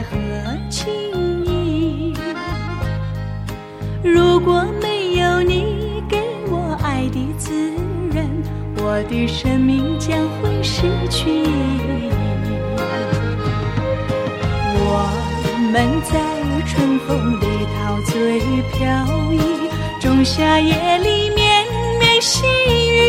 和情谊。如果没有你给我爱的滋润，我的生命将会失去意义。我们在春风里陶醉飘逸，仲夏夜里绵绵细雨，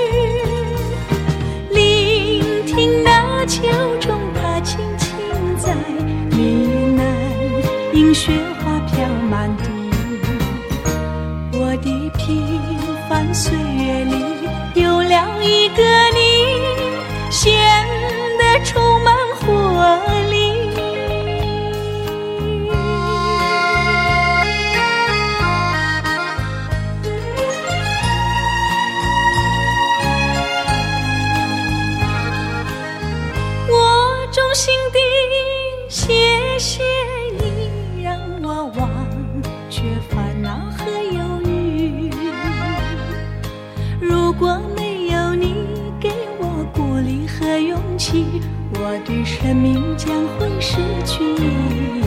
聆听那秋虫它轻轻在呢喃，映雪花飘满地。我的平凡岁月里有了一个你，显得充满活力。我衷心地谢谢你，让我忘却烦恼和忧郁。如果没有你给我鼓励和勇气，我的生命将会失去意义。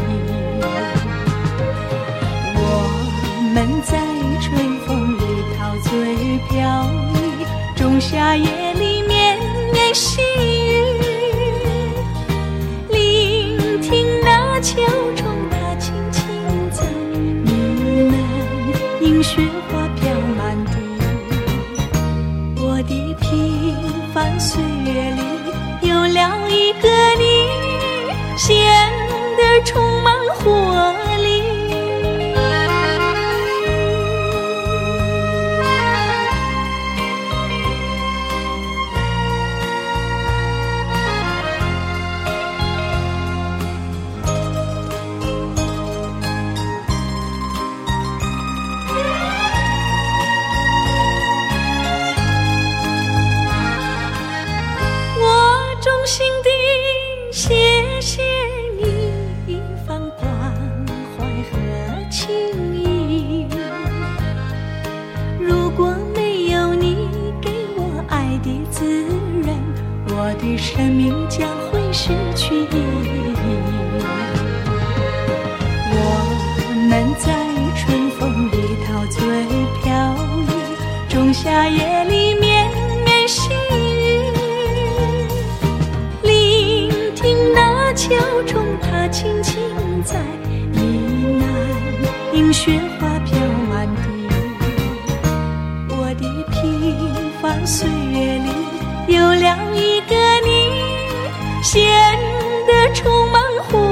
我们在春风里陶醉飘逸，仲夏夜里绵绵细雨，聆听那秋虫它轻轻在呢喃，映雪花飘满地。我的平凡岁月里有了一个你，显得充满活力。衷心地谢谢你一番关怀和情谊。如果没有你给我爱的滋润，我的生命将会失去意义。我们在春风里陶醉飘逸，仲夏夜里绵绵细雨，秋虫它轻轻在呢喃，映雪花飘满地。我的平凡岁月里有了一个你，显得充满活